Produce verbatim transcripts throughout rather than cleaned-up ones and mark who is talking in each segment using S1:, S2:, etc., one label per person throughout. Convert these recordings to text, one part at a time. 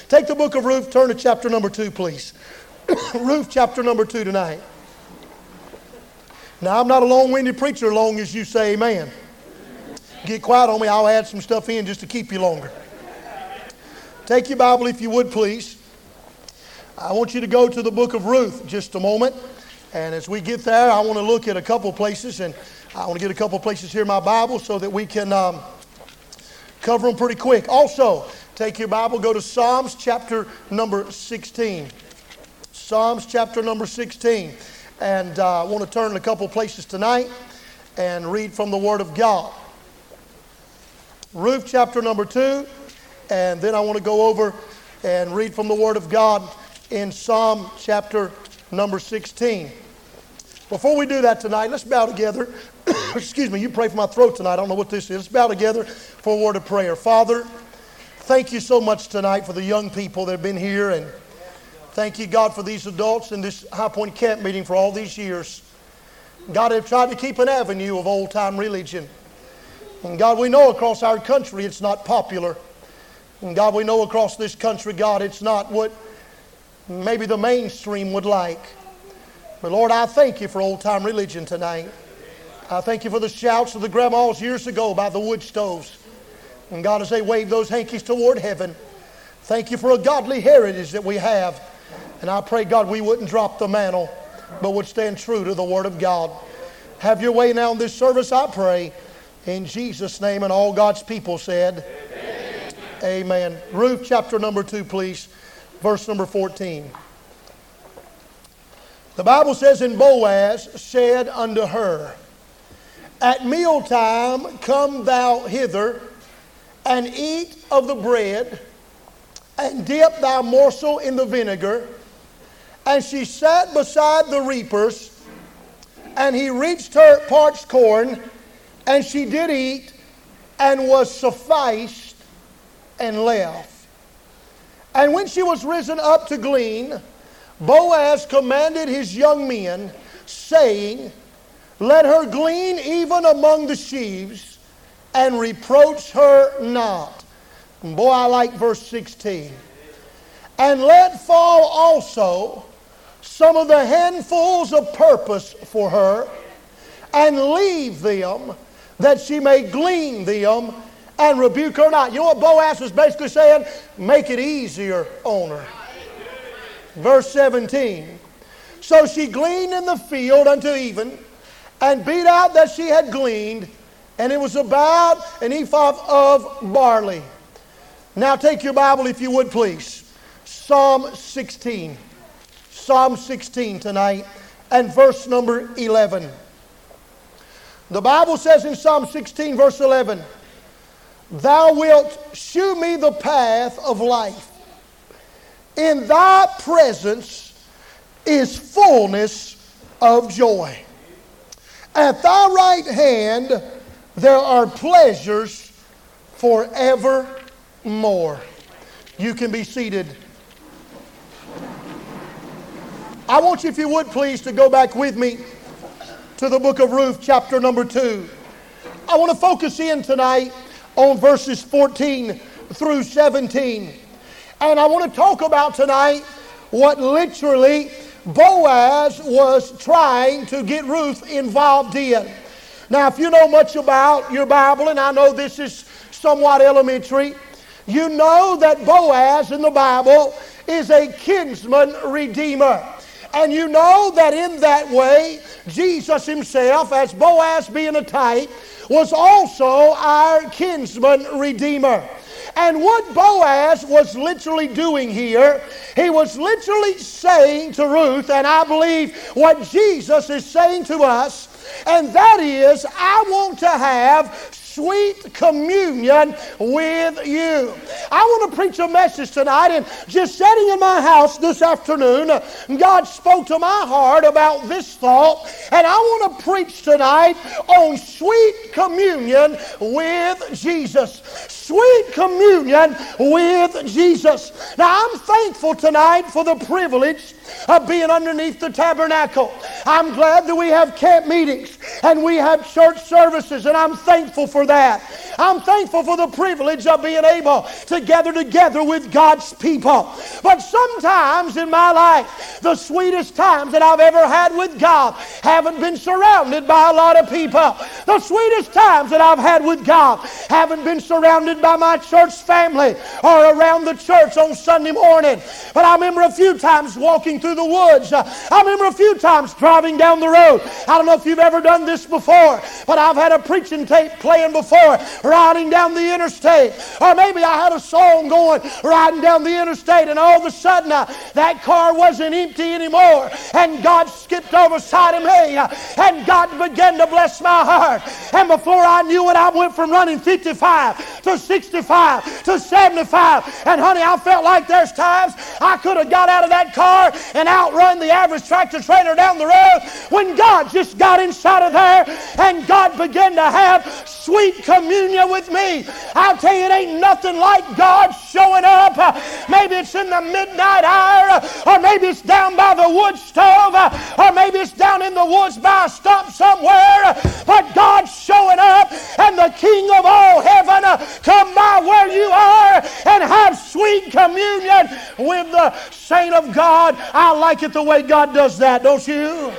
S1: Take the book of Ruth, turn to chapter number two, please. Ruth chapter number two tonight. Now, I'm not a long-winded preacher as long as you say amen. Get quiet on me, I'll add some stuff in just to keep you longer. Take your Bible if you would, please. I want you to go to the book of Ruth just a moment. And as we get there, I want to look at a couple places. And I want to get a couple places here in my Bible so that we can um, cover them pretty quick. Also, take your Bible, go to Psalms chapter number sixteen. Psalms chapter number sixteen. And uh, I want to turn a couple places tonight and read from the Word of God. Ruth chapter number two. And then I want to go over and read from the Word of God in Psalm chapter number sixteen. Before we do that tonight, let's bow together. Excuse me, you pray for my throat tonight. I don't know what this is. Let's bow together for a word of prayer. Father, thank you so much tonight for the young people that have been here. And thank you, God, for these adults in this High Point Camp meeting for all these years. God, have tried to keep an avenue of old-time religion. And God, we know across our country it's not popular. And God, we know across this country, God, it's not what maybe the mainstream would like. But Lord, I thank you for old-time religion tonight. I thank you for the shouts of the grandmas years ago by the wood stoves. And God, as they wave those hankies toward heaven, thank you for a godly heritage that we have. And I pray, God, we wouldn't drop the mantle, but would stand true to the Word of God. Have your way now in this service, I pray. In Jesus' name, and all God's people said, Amen. Amen. Ruth chapter number two, please. Verse number fourteen. The Bible says, and Boaz said unto her, at mealtime come thou hither, and eat of the bread, and dip thy morsel in the vinegar. And she sat beside the reapers, and he reached her parched corn, and she did eat, and was sufficed, and left. And when she was risen up to glean, Boaz commanded his young men, saying, let her glean even among the sheaves, and reproach her not. And boy, I like verse sixteen. And let fall also some of the handfuls of purpose for her, and leave them, that she may glean them, and rebuke her not. You know what Boaz was basically saying? Make it easier on her. Verse seventeen. So she gleaned in the field unto even, and beat out that she had gleaned, and it was about an ephah of barley. Now take your Bible if you would, please. Psalm sixteen. Psalm sixteen tonight, and verse number eleven. The Bible says in Psalm sixteen, verse eleven, thou wilt shew me the path of life. In thy presence is fullness of joy. At thy right hand there are pleasures forevermore. You can be seated. I want you, if you would please, to go back with me to the book of Ruth, chapter number two. I want to focus in tonight on verses fourteen through seventeen. And I want to talk about tonight what literally Boaz was trying to get Ruth involved in. Now, if you know much about your Bible, and I know this is somewhat elementary, you know that Boaz in the Bible is a kinsman redeemer. And you know that in that way, Jesus himself, as Boaz being a type, was also our kinsman redeemer. And what Boaz was literally doing here, he was literally saying to Ruth, and I believe what Jesus is saying to us, and that is, I want to have sweet communion with you. I want to preach a message tonight, and just sitting in my house this afternoon, God spoke to my heart about this thought, and I want to preach tonight on sweet communion with Jesus. Sweet communion with Jesus. Now, I'm thankful tonight for the privilege of being underneath the tabernacle. I'm glad that we have camp meetings and we have church services, and I'm thankful for that. I'm thankful for the privilege of being able to gather together with God's people. But sometimes in my life, the sweetest times that I've ever had with God haven't been surrounded by a lot of people. The sweetest times that I've had with God haven't been surrounded by my church family or around the church on Sunday morning. But I remember a few times walking through the woods. I remember a few times driving down the road. I don't know if you've ever done this before, but I've had a preaching tape playing before, riding down the interstate. Or maybe I had a song going, riding down the interstate, and all of a sudden uh, that car wasn't empty anymore, and God skipped over side of me, uh, and God began to bless my heart. And before I knew it, I went from running fifty-five to sixty-five to seventy-five. And honey, I felt like there's times I could have got out of that car and outrun the average tractor trailer down the road, when God just got inside of there and God began to have sweet communion with me. I'll tell you, it ain't nothing like God showing up. Uh, maybe it's in the midnight hour, uh, or maybe it's down by the wood stove, uh, or maybe it's down in the woods by a stump somewhere. Uh, but God's showing up, and the King of all heaven uh, come by where you are and have sweet communion with the saint of God. I like it the way God does that, don't you?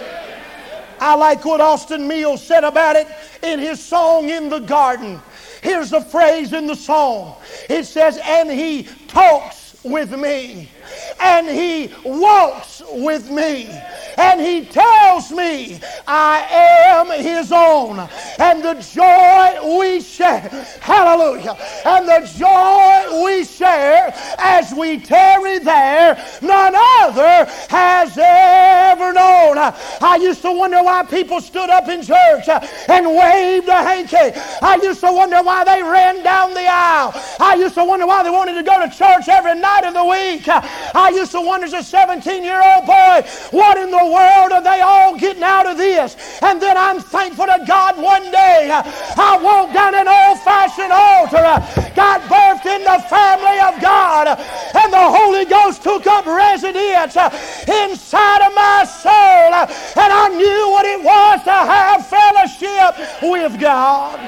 S1: I like what Austin Mills said about it in his song In the Garden. Here's a phrase in the song. It says, and he talks with me, and he walks with me, and he tells me I am his own, and the joy we share, hallelujah, and the joy we share as we tarry there, none other has ever known. I used to wonder why people stood up in church and waved a hanky. I used to wonder why they ran down the aisle. I used to wonder why they wanted to go to church every night of the week. I used to wonder as a seventeen-year-old boy, what in the world are they all getting out of this? And then I'm thankful to God one day I walked down an old-fashioned altar, got birthed in the family of God, and the Holy Ghost took up residence inside of my soul, and I knew what it was to have fellowship with God.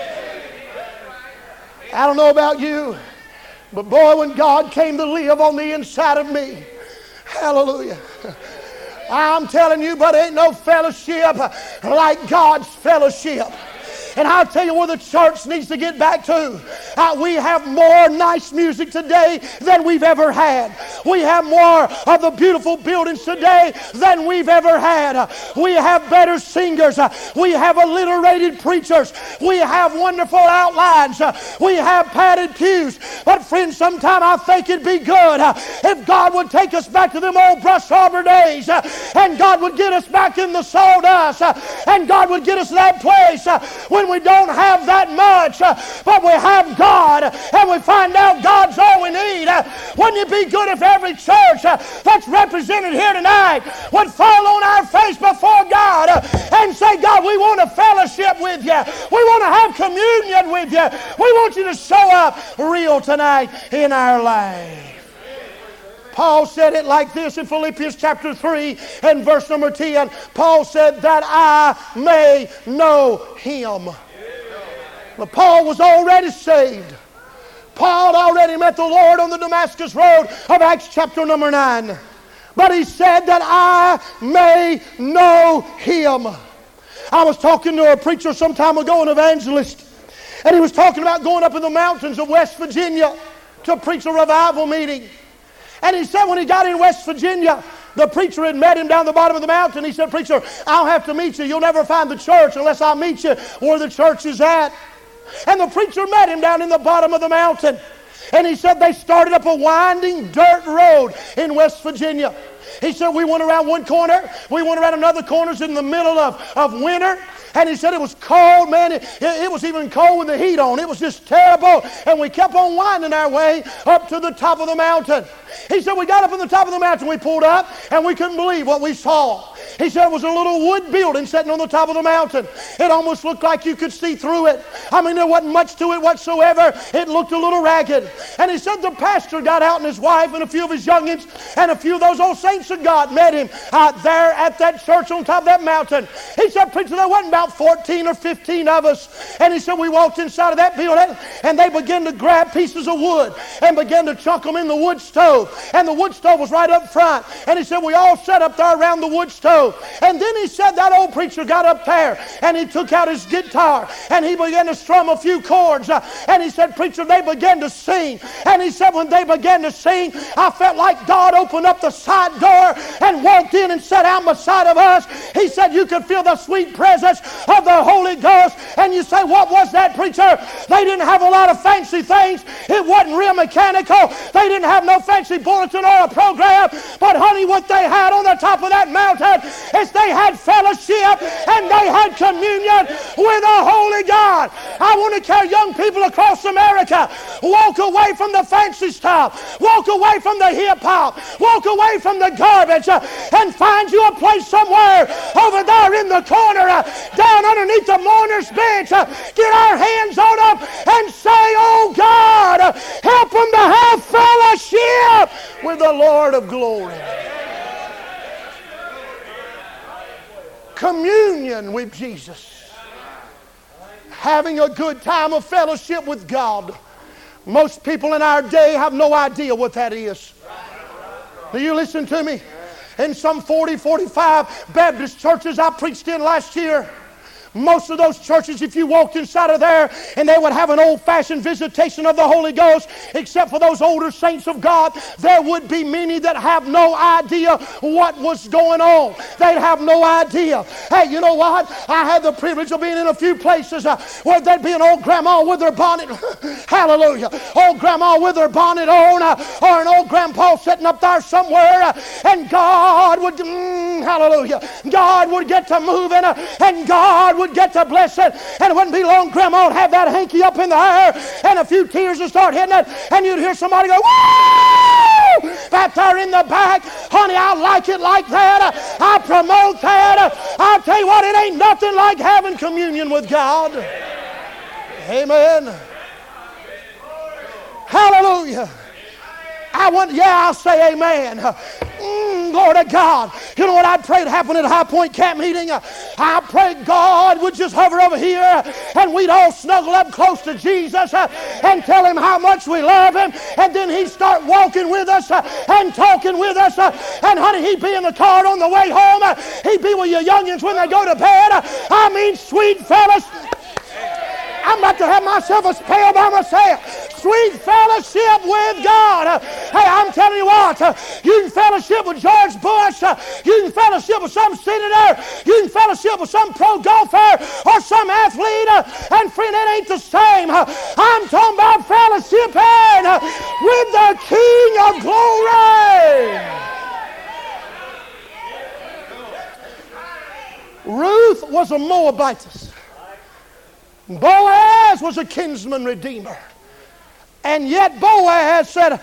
S1: I don't know about you, but boy, when God came to live on the inside of me, hallelujah, I'm telling you, but ain't no fellowship like God's fellowship. And I'll tell you where the church needs to get back to. Uh, we have more nice music today than we've ever had. We have more of the beautiful buildings today than we've ever had. Uh, we have better singers. Uh, we have alliterated preachers. We have wonderful outlines. Uh, we have padded pews. But friends, sometime I think it'd be good uh, if God would take us back to them old brush arbor days, uh, and God would get us back in the sawdust, uh, and God would get us to that place uh, when we don't have that much, uh, but we have God, and we find out God's all we need. Uh, wouldn't it be good if every church uh, that's represented here tonight would fall on our face before God uh, and say, God, we want to fellowship with you. We want to have communion with you. We want you to show up real tonight in our life. Paul said it like this in Philippians chapter three and verse number ten. Paul said, that I may know him. But Paul was already saved. Paul already met the Lord on the Damascus road of Acts chapter number nine. But he said that I may know him. I was talking to a preacher some time ago, an evangelist, and he was talking about going up in the mountains of West Virginia to preach a revival meeting. And he said when he got in West Virginia, the preacher had met him down the bottom of the mountain. He said, preacher, I'll have to meet you. You'll never find the church unless I meet you where the church is at. And the preacher met him down in the bottom of the mountain. And he said they started up a winding dirt road in West Virginia. He said we went around one corner. We went around another corner in the middle of, of winter. And he said it was cold, man. It, it, it was even cold with the heat on. It was just terrible. And we kept on winding our way up to the top of the mountain. He said we got up on the top of the mountain. We pulled up, and we couldn't believe what we saw. He said it was a little wood building sitting on the top of the mountain. It almost looked like you could see through it. I mean, there wasn't much to it whatsoever. It looked a little ragged. And he said the pastor got out and his wife and a few of his youngins and a few of those old saints of God met him out there at that church on top of that mountain. He said, preacher, there wasn't about fourteen or fifteen of us. And he said, we walked inside of that building and they began to grab pieces of wood and began to chuck them in the wood stove. And the wood stove was right up front. And he said, we all sat up there around the wood stove. And then he said that old preacher got up there and he took out his guitar and he began to strum a few chords. Uh, and he said, preacher, they began to sing. And he said, when they began to sing, I felt like God opened up the side door and walked in and sat down beside of us. He said, you could feel the sweet presence of the Holy Ghost. And you say, what was that, preacher? They didn't have a lot of fancy things. It wasn't real mechanical. They didn't have no fancy bulletin or a program. But honey, what they had on the top of that mountain is they had fellowship and they had communion with the Holy God. I want to carry young people across America. Walk away from the fancy stuff. Walk away from the hip-hop. Walk away from the garbage uh, and find you a place somewhere over there in the corner, uh, down underneath the mourner's bench. Uh, get our hands on them and say, oh God, uh, help them to have fellowship with the Lord of glory. Communion with Jesus. Having a good time of fellowship with God. Most people in our day have no idea what that is. Do you listen to me? In some forty, forty-five Baptist churches I preached in last year, most of those churches, if you walked inside of there and they would have an old-fashioned visitation of the Holy Ghost, except for those older saints of God, there would be many that have no idea what was going on. They'd have no idea. Hey, you know what? I had the privilege of being in a few places uh, where there'd be an old grandma with her bonnet. Hallelujah. Old grandma with her bonnet on, uh, or an old grandpa sitting up there somewhere, uh, and God would, mm, hallelujah, God would get to moving, uh, and God would would get to bless it, and it wouldn't be long grandma would have that hanky up in the air and a few tears would start hitting it, and you'd hear somebody go, woo! Back there in the back, honey, I like it like that. I promote that. I'll tell you what, it ain't nothing like having communion with God. Amen. Hallelujah. I want, yeah, I'll say amen. Mm, glory to God. You know what I prayed happened at High Point Camp Meeting? I prayed God would just hover over here and we'd all snuggle up close to Jesus and tell him how much we love him. And then he'd start walking with us and talking with us. And honey, he'd be in the car on the way home. He'd be with your youngins when they go to bed. I mean, sweet fellas. I'm about to have myself a spell by myself. Sweet fellowship with God. Hey, I'm telling you what, you can fellowship with George Bush, you can fellowship with some senator, you can fellowship with some pro golfer or some athlete, and friend, it ain't the same. I'm talking about fellowshipping with the King of Glory. Ruth was a Moabitess. Boaz was a kinsman redeemer. And yet Boaz said,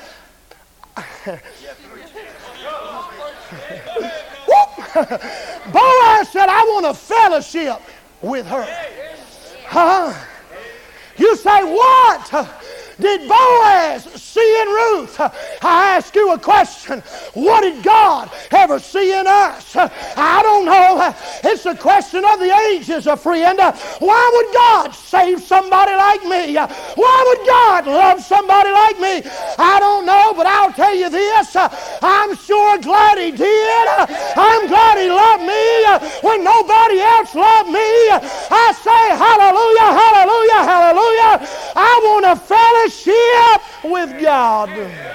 S1: Boaz said, I want a fellowship with her. Huh? You say, what did Boaz see in Ruth? I ask you a question. What did God ever see in us? I don't know. It's a question of the ages, a friend. Why would God save somebody like me? Why would God love somebody like me? I don't know, but I'll tell you this. I'm sure glad he did. I'm glad he loved me when nobody else loved me. I say hallelujah, hallelujah, hallelujah. I want a fellowship with God.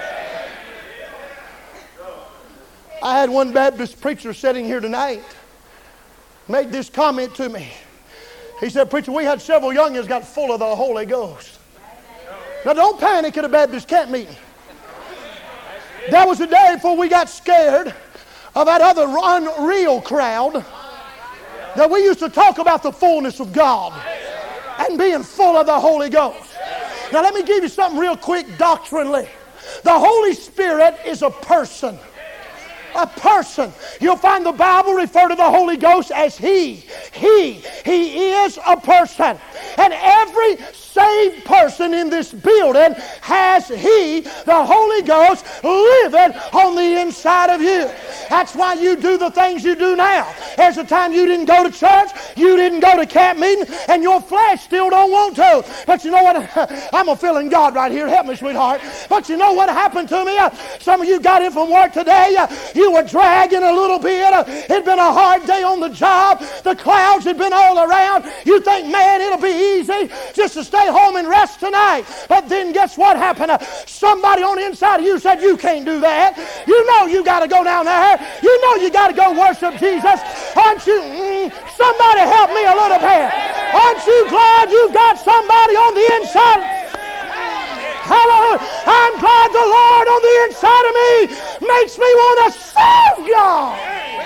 S1: I had one Baptist preacher sitting here tonight made this comment to me. He said, preacher, we had several youngins got full of the Holy Ghost. Now don't panic at a Baptist camp meeting. That was the day before we got scared of that other unreal crowd that we used to talk about the fullness of God and being full of the Holy Ghost. Now let me give you something real quick doctrinally. The Holy Spirit is a person. A person. You'll find the Bible refer to the Holy Ghost as He. He. He is a person. And every saved person in this building has He, the Holy Ghost, living on the inside of you. That's why you do the things you do now. There's a time you didn't go to church, you didn't go to camp meeting, and your flesh still don't want to. But you know what? I'm a feeling God right here. Help me, sweetheart. But you know what happened to me? Some of you got in from work today. You were dragging a little bit. It'd been a hard day on the job. The clouds had been all around. You think, man, it'll be easy just to stay home and rest tonight. But then guess what happened? Somebody on the inside of you said, you can't do that. You know you got to go down there. You know you got to go worship Jesus. Aren't you? Mm, somebody help me a little bit. Aren't you glad you've got somebody on the inside? Hallelujah. I'm glad the Lord on the inside of me makes me want to serve God.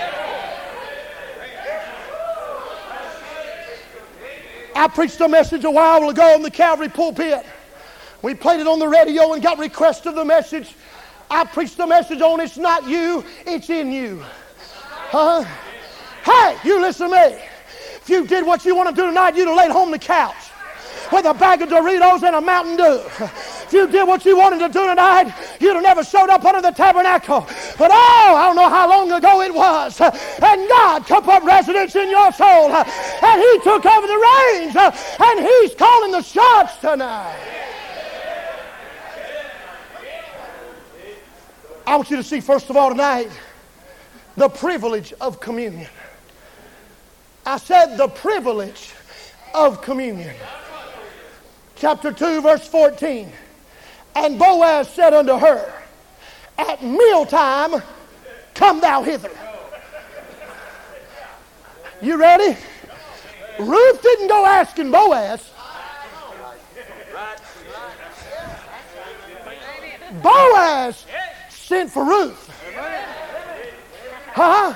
S1: I preached a message a while ago in the Calvary pulpit. We played it on the radio and got requests of the message. I preached a message on it's not you, it's in you. Huh? Hey, you listen to me. If you did what you want to do tonight, you'd have laid home on the couch with a bag of Doritos and a Mountain Dew. If you did what you wanted to do tonight, you'd have never showed up under the tabernacle. But oh, I don't know how long ago it was. And God took up residence in your soul. And He took over the reins. And He's calling the shots tonight. I want you to see, first of all, tonight, the privilege of communion. I said the privilege of communion. Chapter two, verse fourteen. And Boaz said unto her, at mealtime, come thou hither. You ready? Ruth didn't go asking Boaz. Boaz sent for Ruth. Huh?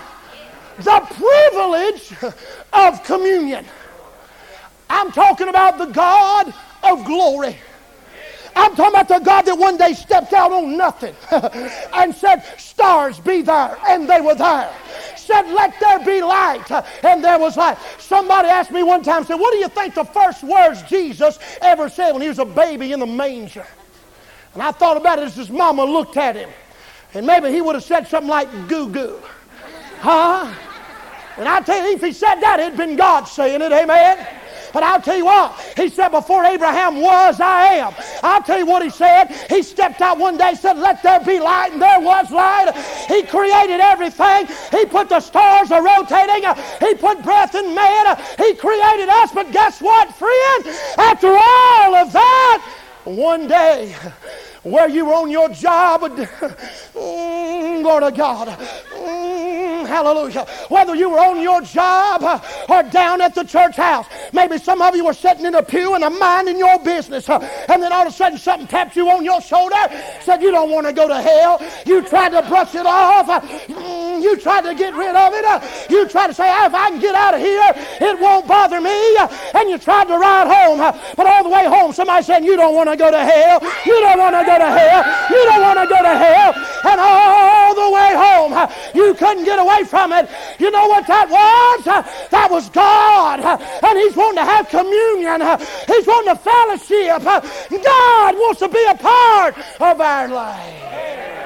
S1: The privilege of communion. I'm talking about the God of glory. I'm talking about the God that one day stepped out on nothing and said, stars be there, and they were there. Said, let there be light, and there was light. Somebody asked me one time, said, what do you think the first words Jesus ever said when he was a baby in the manger? And I thought about it as his mama looked at him. And maybe he would have said something like, goo-goo. Huh? And I tell you, if he said that, it'd been God saying it, amen? But I'll tell you what, he said, before Abraham was, I am. I'll tell you what he said. He stepped out one day and said, let there be light, and there was light. He created everything. He put the stars a rotating. He put breath in man. He created us. But guess what, friend? After all of that, one day, where you were on your job, mm, Lord of God, mm, hallelujah, whether you were on your job or down at the church house, maybe some of you were sitting in a pew and minding your business, and then all of a sudden something tapped you on your shoulder, said you don't want to go to hell. You tried to brush it off. Mm, you tried to get rid of it. You tried to say, if I can get out of here, it won't bother me. And you tried to ride home, but all the way home somebody said, you don't want to go to hell. You don't want to go to hell. You don't want to go to hell. And all the way home, you couldn't get away from it. You know what that was? That was God. And He's wanting to have communion. He's wanting to fellowship. God wants to be a part of our life.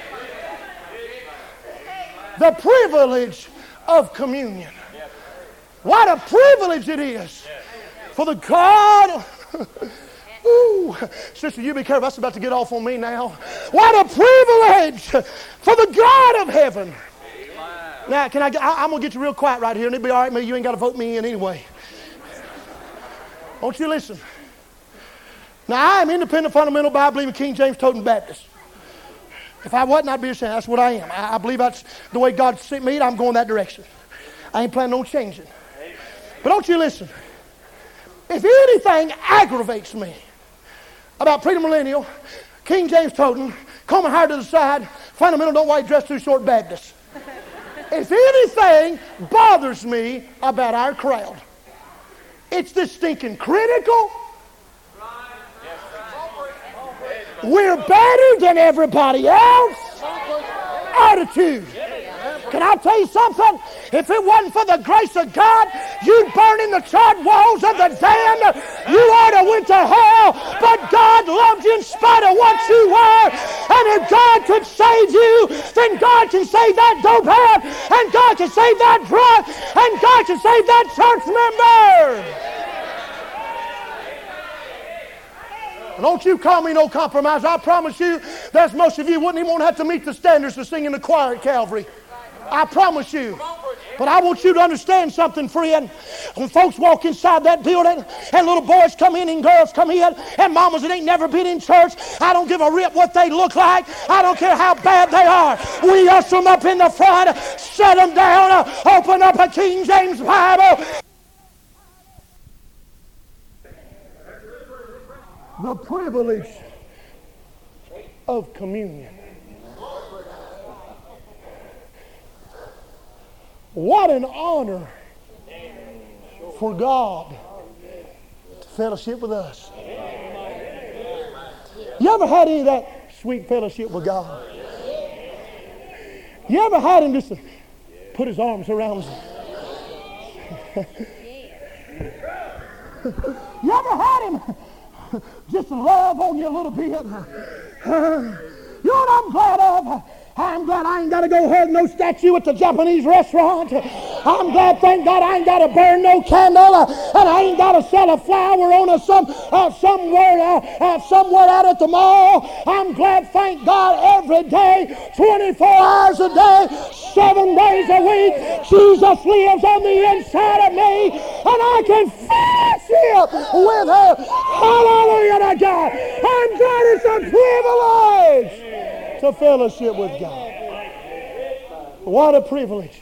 S1: The privilege of communion. What a privilege it is for the God. Ooh, sister, you be careful. That's about to get off on me now. What a privilege for the God of heaven. Now, can I? I I'm gonna get you real quiet right here, and it'll be all right. Me, you ain't got to vote me in anyway. Won't you listen? Now, I am independent, fundamental, Bible-believing, King James toting Baptist. If I wasn't, I'd be ashamed. That's what I am. I, I believe that's the way God sent me. I'm going that direction. I ain't planning on changing. But don't you listen. If anything aggravates me about premillennial, King James toting, Coleman hard to the side, fundamental, don't white dress too short Baptist. If anything bothers me about our crowd, it's this stinking critical. We're better than everybody else attitude. Can I tell you something? If it wasn't for the grace of God, you'd burn in the charred walls of the damned. You ought to went to hell, but God loved you in spite of what you were. And if God could save you, then God can save that dopehead, and God can save that drunk, and God can save that church member. Don't you call me no compromise. I promise you, there's most of you wouldn't even want to have to meet the standards to sing in the choir at Calvary. I promise you. But I want you to understand something, friend. When folks walk inside that building and little boys come in and girls come in and mamas that ain't never been in church, I don't give a rip what they look like. I don't care how bad they are. We usher them up in the front, set them down, open up a King James Bible. The privilege of communion. What an honor for God to fellowship with us. You ever had any of that sweet fellowship with God? You ever had him just put his arms around us? You ever had him just love on you a little bit? You know what I'm glad of? I'm glad I ain't got to go hug no statue at the Japanese restaurant. I'm glad, thank God, I ain't got to burn no candle, uh, and I ain't got to sell a flower on a some uh, somewhere uh, uh, somewhere out at the mall. I'm glad, thank God, every day, twenty-four hours a day, seven days a week, Jesus lives on the inside of me, and I can fellowship with her. Hallelujah to God. I'm glad it's a privilege to fellowship with God. What a privilege.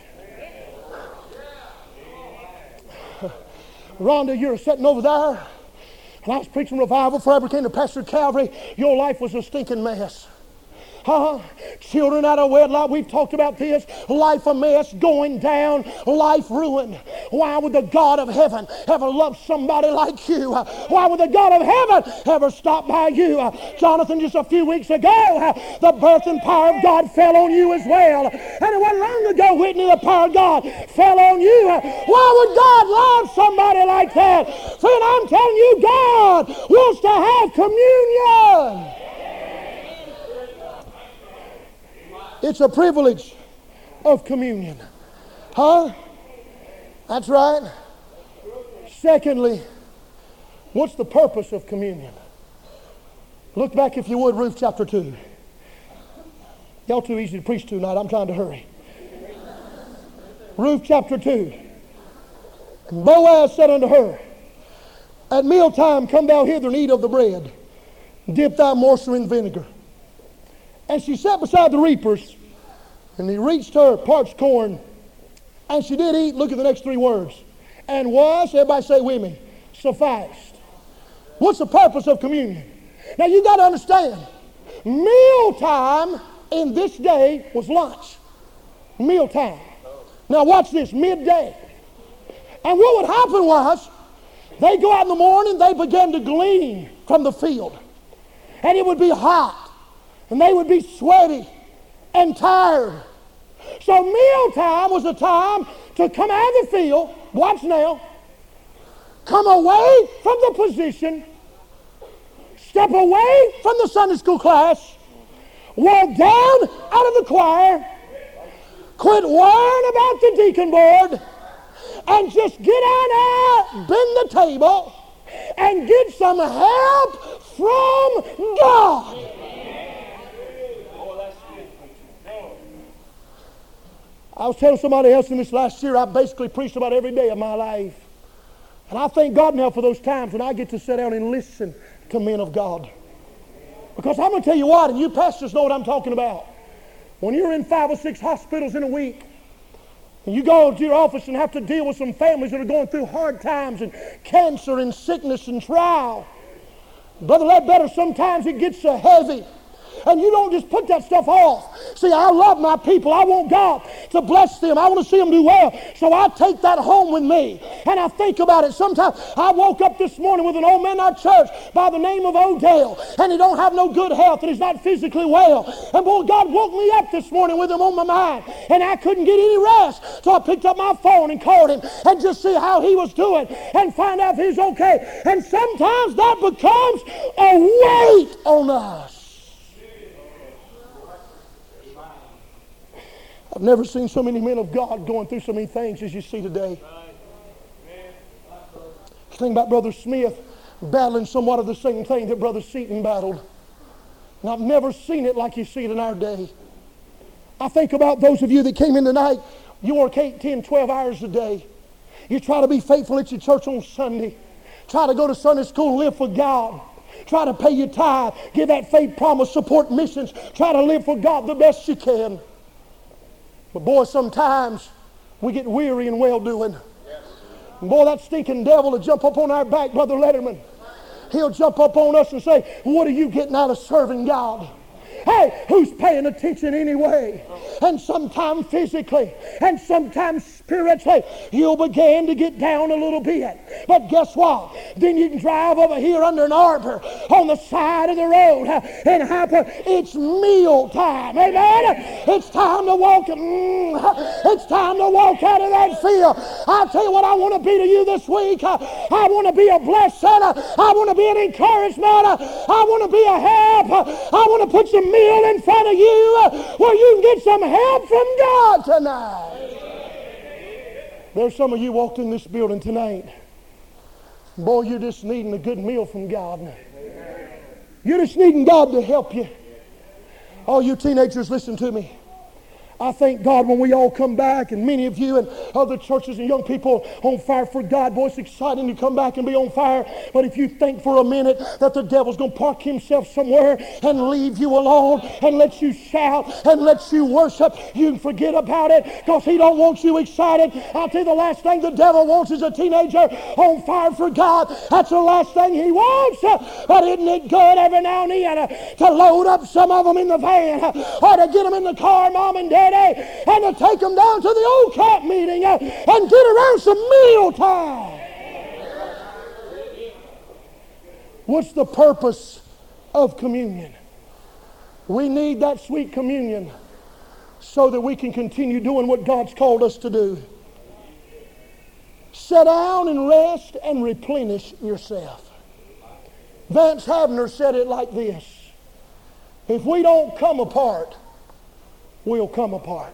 S1: Rhonda, you're sitting over there, and I was preaching revival before I ever came to pastor Calvary. Your life was a stinking mess. Huh? Children out of wedlock, we've talked about this. Life a mess, going down, life ruined. Why would the God of heaven ever love somebody like you? Why would the God of heaven ever stop by you? Jonathan, just a few weeks ago, the birth and power of God fell on you as well. And it wasn't long ago, Whitney, the power of God fell on you. Why would God love somebody like that? Friend, I'm telling you, God wants to have communion. It's a privilege of communion. Huh? That's right. Secondly, what's the purpose of communion? Look back, if you would, Ruth chapter two. Y'all too easy to preach to tonight. I'm trying to hurry. Ruth chapter two. And Boaz said unto her, At mealtime come thou hither and eat of the bread. Dip thy morsel in vinegar. And she sat beside the reapers, and he reached her parched corn, and she did eat. Look at the next three words. And was, everybody say with me, sufficed. What's the purpose of communion? Now you got to understand, mealtime in this day was lunch. Mealtime. Now watch this, midday. And what would happen was, they go out in the morning, they began to glean from the field. And it would be hot. And they would be sweaty and tired. So mealtime was a time to come out of the field, watch now, come away from the position, step away from the Sunday school class, walk down out of the choir, quit worrying about the deacon board, and just get on out, bend the table, and get some help from God. I was telling somebody else in this last year, I basically preached about every day of my life. And I thank God now for those times when I get to sit down and listen to men of God. Because I'm going to tell you what, and you pastors know what I'm talking about. When you're in five or six hospitals in a week, and you go to your office and have to deal with some families that are going through hard times and cancer and sickness and trial. Brother Ledbetter, sometimes it gets so heavy. And you don't just put that stuff off. See, I love my people. I want God to bless them. I want to see them do well. So I take that home with me. And I think about it. Sometimes I woke up this morning with an old man in our church by the name of Odell. And he don't have no good health and he's not physically well. And boy, God woke me up this morning with him on my mind. And I couldn't get any rest. So I picked up my phone and called him and just see how he was doing and find out if he's okay. And sometimes that becomes a weight on us. I've never seen so many men of God going through so many things as you see today. Think about Brother Smith battling somewhat of the same thing that Brother Seaton battled. And I've never seen it like you see it in our day. I think about those of you that came in tonight. You work eight, ten, twelve hours a day. You try to be faithful at your church on Sunday. Try to go to Sunday school, live for God. Try to pay your tithe, give that faith promise, support missions. Try to live for God the best you can. But boy, sometimes we get weary in well-doing. And boy, that stinking devil will jump up on our back, Brother Letterman. He'll jump up on us and say, what are you getting out of serving God? Hey, who's paying attention anyway? And sometimes physically and sometimes spiritually, you'll begin to get down a little bit. But guess what? Then you can drive over here under an arbor on the side of the road and happen. It's meal time. Amen? It's time to walk. Mm, it's time to walk out of that field. I'll tell you what I want to be to you this week. I want to be a blessing. I want to be an encouragement. I want to be a help. I want to put some meal in front of you where you can get some help from God tonight. There's some of you walked in this building tonight. Boy, you're just needing a good meal from God. You're just needing God to help you. All you teenagers, listen to me. I thank God when we all come back, and many of you and other churches and young people on fire for God. Boy, it's exciting to come back and be on fire. But if you think for a minute that the devil's going to park himself somewhere and leave you alone and let you shout and let you worship, you can forget about it because he don't want you excited. I'll tell you, the last thing the devil wants is a teenager on fire for God. That's the last thing he wants. But isn't it good every now and then to load up some of them in the van or to get them in the car, Mom and Dad, and to take them down to the old camp meeting uh, and get around some meal time. What's the purpose of communion? We need that sweet communion so that we can continue doing what God's called us to do. Sit down and rest and replenish yourself. Vance Havner said it like this: if we don't come apart, we'll come apart.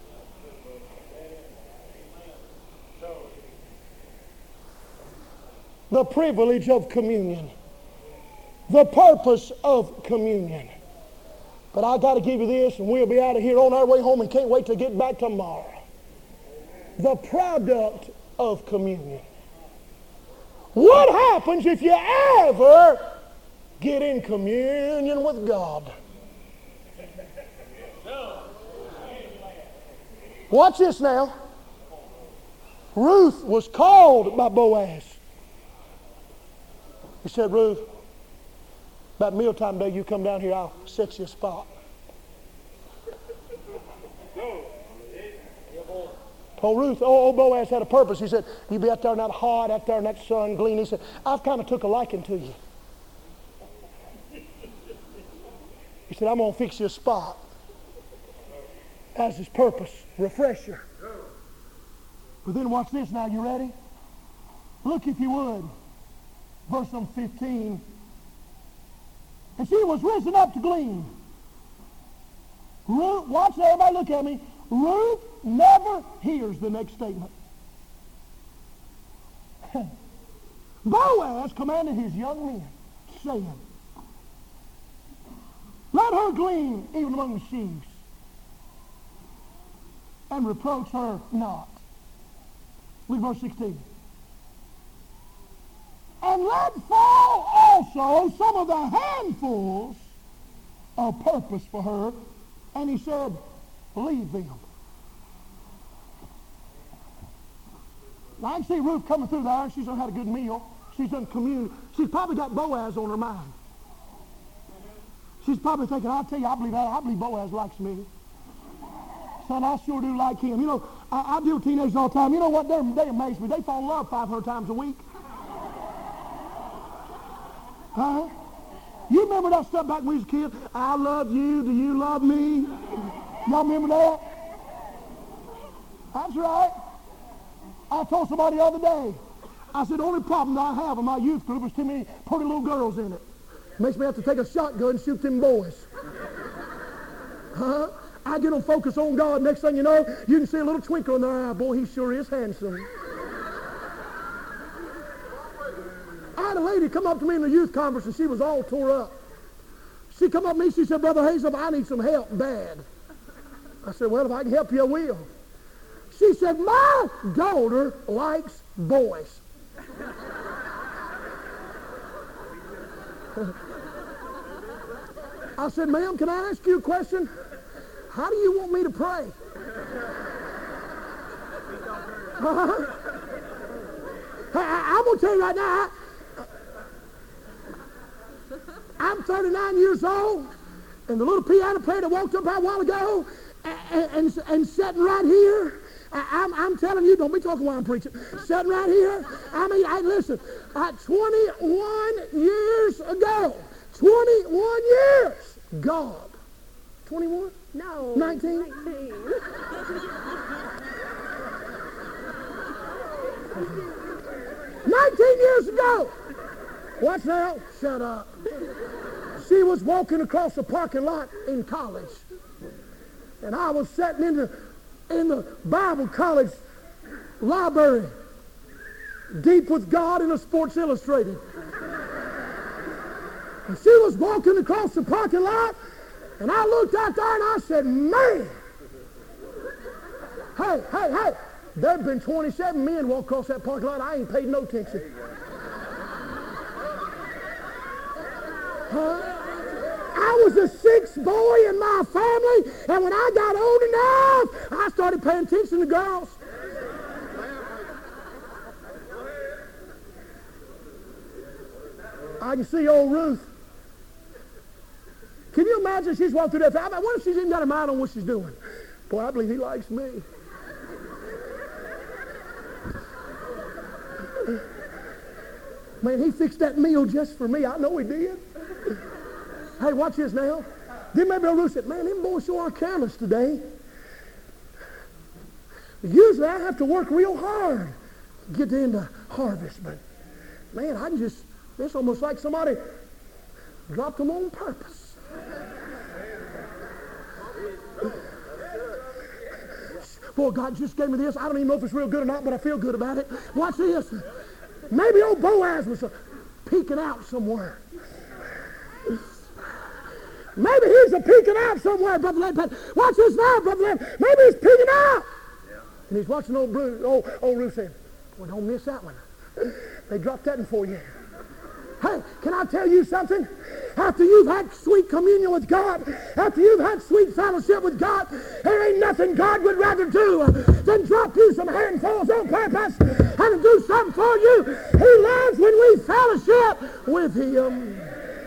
S1: The privilege of communion. The purpose of communion. But I got to give you this, and we'll be out of here on our way home and can't wait to get back tomorrow. The product of communion. What happens if you ever get in communion with God? Watch this now. Ruth was called by Boaz. He said, Ruth, about mealtime day, you come down here, I'll set you a spot. Told Ruth, oh, oh, Boaz had a purpose. He said, you be out there in that hot, out there in that sun, glean. He said, I've kind of took a liking to you. He said, I'm going to fix you a spot. That's his purpose. Refresher. But then watch this now. You ready? Look, if you would. Verse number fifteen. And she was risen up to glean. Ruth, watch now, everybody look at me. Ruth never hears the next statement. Boaz commanded his young men, saying, let her glean even among the sheaves, and reproach her not. Look at verse sixteen. And let fall also some of the handfuls of purpose for her. And he said, leave them. Now I can see Ruth coming through there. She's done had a good meal. She's done communion. She's probably got Boaz on her mind. She's probably thinking, I'll tell you, I believe that. I believe Boaz likes me. Son, I sure do like him. You know, I, I deal with teenagers all the time. You know what? They're, they amaze me. They fall in love five hundred times a week. Huh? You remember that stuff back when we was kids? I love you. Do you love me? Y'all remember that? That's right. I told somebody the other day, I said, the only problem that I have in my youth group is too many pretty little girls in it. Makes me have to take a shotgun and shoot them boys. Huh? I get them focused on God. Next thing you know, you can see a little twinkle in their eye. Boy, he sure is handsome. I had a lady come up to me in the youth conference, and she was all tore up. She come up to me, she said, Brother Hazel, I need some help bad. I said, well, if I can help you, I will. She said, my daughter likes boys. I said, ma'am, can I ask you a question? How do you want me to pray? Uh-huh. I, I, I'm going to tell you right now, I, I'm thirty-nine years old, and the little piano player that walked up here a while ago and, and, and sitting right here, I, I'm, I'm telling you, don't be talking while I'm preaching, sitting right here, I mean, I, listen, uh, twenty-one years ago, twenty-one years, God, twenty-one?
S2: No.
S1: nineteen?
S2: nineteen.
S1: nineteen years ago. Watch now. Shut up. She was walking across the parking lot in college. And I was sitting in the, in the Bible college library, deep with God in a Sports Illustrated. And she was walking across the parking lot, and I looked out there and I said, man, hey, hey, hey, there'd been twenty-seven men walk across that parking lot. I ain't paid no attention. Huh? I was the sixth boy in my family, and when I got old enough, I started paying attention to girls. I can see old Ruth. Can you imagine she's walking through that? I wonder if she's even got her mind on what she's doing. Boy, I believe he likes me. Man, he fixed that meal just for me. I know he did. Hey, watch this now. Then maybe Ruth said, man, them boys sure are careless today. Usually I have to work real hard to get into harvest, but man, I can just, it's almost like somebody dropped them on purpose. Boy, God just gave me this. I don't even know if it's real good or not, but I feel good about it. Watch this. Maybe old Boaz was uh, peeking out somewhere. Maybe he's a peeking out somewhere, Brother Lane. Watch this now, Brother Lane. Maybe he's peeking out. Yeah. And he's watching old, Bruce, old, old Ruth saying, well, don't miss that one. They dropped that in for you. Hey, can I tell you something? After you've had sweet communion with God, after you've had sweet fellowship with God, there ain't nothing God would rather do than drop you some handfuls on purpose and do something for you. He loves when we fellowship with Him.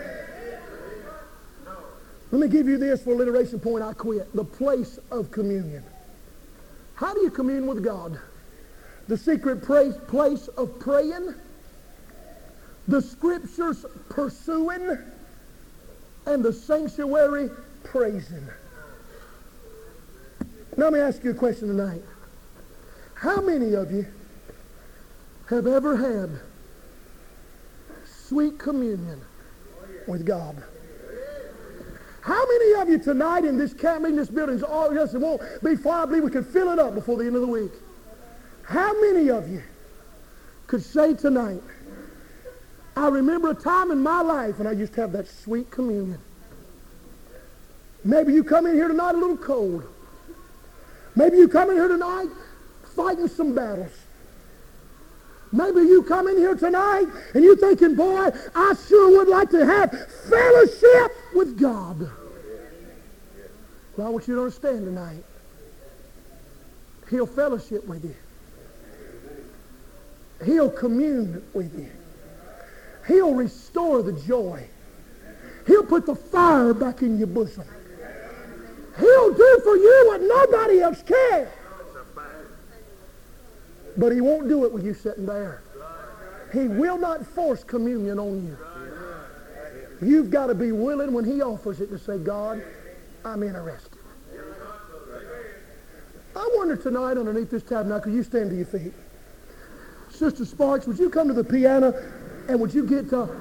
S1: Let me give you this for alliteration point. I quit. The place of communion. How do you commune with God? The secret pray, place of praying, the scriptures pursuing, and the sanctuary praising. Now let me ask you a question tonight. How many of you have ever had sweet communion with God? How many of you tonight in this camp meeting, this building, all yes, it won't be far, I believe we could fill it up before the end of the week. How many of you could say tonight, I remember a time in my life when I used to have that sweet communion. Maybe you come in here tonight a little cold. Maybe you come in here tonight fighting some battles. Maybe you come in here tonight and you're thinking, boy, I sure would like to have fellowship with God. Well, I want you to understand tonight, He'll fellowship with you. He'll commune with you. He'll restore the joy. He'll put the fire back in your bosom. He'll do for you what nobody else can. But he won't do it with you sitting there. He will not force communion on you. You've got to be willing when he offers it to say, God, I'm interested. I wonder tonight underneath this tabernacle, you stand to your feet. Sister Sparks, would you come to the piano and would you get... Uh,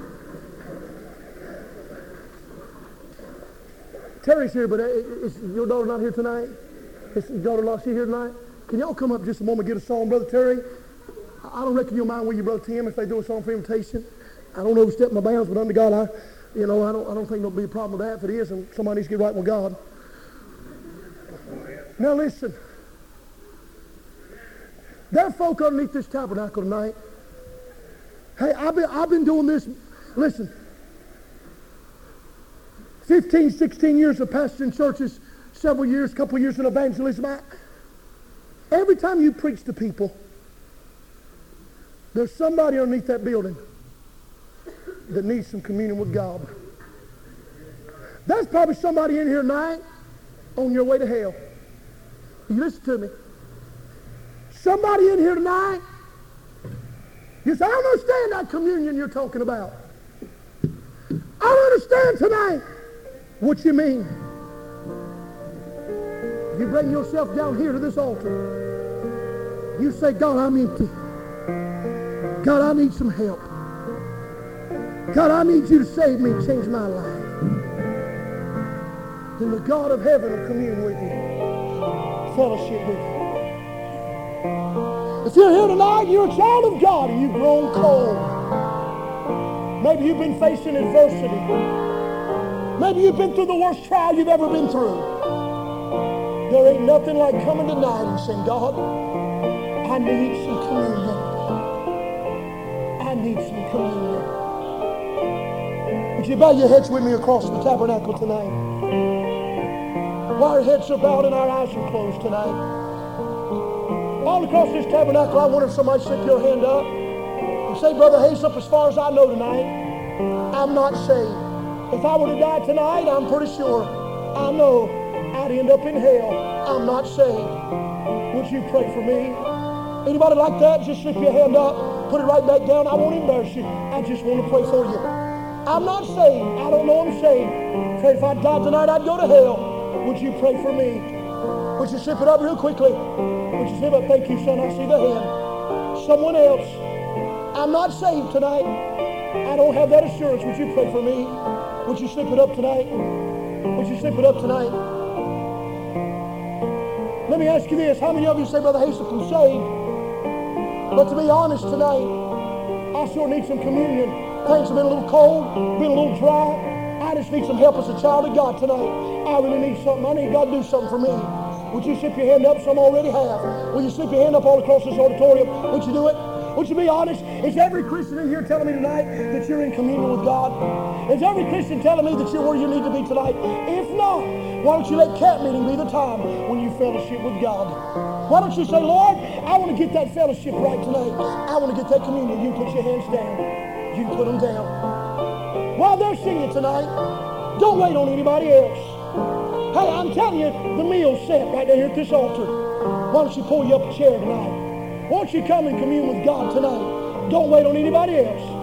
S1: Terry's here, but is your daughter not here tonight? Is your daughter-in-law, she here tonight? Can y'all come up just a moment and get a song, Brother Terry? I don't reckon you'll mind with you, Brother Tim, if they do a song for invitation. I don't overstep my bounds, but under God, I, you know, I don't, I don't think there'll be a problem with that. If it is, and somebody needs to get right with God. Now listen. There are folk underneath this tabernacle tonight. Hey, I've been, I've been doing this. Listen. fifteen, sixteen years of pastoring churches, several years, couple years in evangelism. I, every time you preach to people, there's somebody underneath that building that needs some communion with God. There's probably somebody in here tonight on your way to hell. You listen to me. Somebody in here tonight, you say, I don't understand that communion you're talking about. I don't understand tonight what you mean. You bring yourself down here to this altar. You say, God, I'm empty. God, I need some help. God, I need you to save me, change my life. Then the God of heaven will commune with you, fellowship with you. If you're here tonight and you're a child of God and you've grown cold, maybe you've been facing adversity. Maybe you've been through the worst trial you've ever been through. There ain't nothing like coming tonight and saying, God, I need some communion. I need some communion. Would you bow your heads with me across the tabernacle tonight? While our heads are bowed and our eyes are closed tonight. All across this tabernacle, I wonder if somebody slip your hand up and say, Brother Haslip, as far as I know tonight, I'm not saved. If I were to die tonight, I'm pretty sure I know I'd end up in hell. I'm not saved. Would you pray for me? Anybody like that? Just slip your hand up. Put it right back down. I won't embarrass you. I just want to pray for you. I'm not saved. I don't know I'm saved. Pray if I died tonight, I'd go to hell. Would you pray for me? Would you slip it up real quickly? Would you slip it up? Thank you, son. I see the hand. Someone else. I'm not saved tonight. I don't have that assurance. Would you pray for me? Would you slip it up tonight? Would you slip it up tonight? Let me ask you this. How many of you say, Brother Haslip, I'm saved? But to be honest tonight, I sure need some communion. Things have been a little cold, been a little dry. I just need some help as a child of God tonight. I really need something. I need God to do something for me. Would you slip your hand up? Some already have. Will you slip your hand up all across this auditorium? Would you do it? Would you be honest? Is every Christian in here telling me tonight that you're in communion with God? Is every Christian telling me that you're where you need to be tonight? If not, why don't you let camp meeting be the time when you fellowship with God? Why don't you say, Lord, I want to get that fellowship right tonight. I want to get that communion. You put your hands down. You put them down. While they're singing tonight, don't wait on anybody else. Hey, I'm telling you, the meal's set right there here at this altar. Why don't you pull you up a chair tonight? Why don't you come and commune with God tonight? Don't wait on anybody else.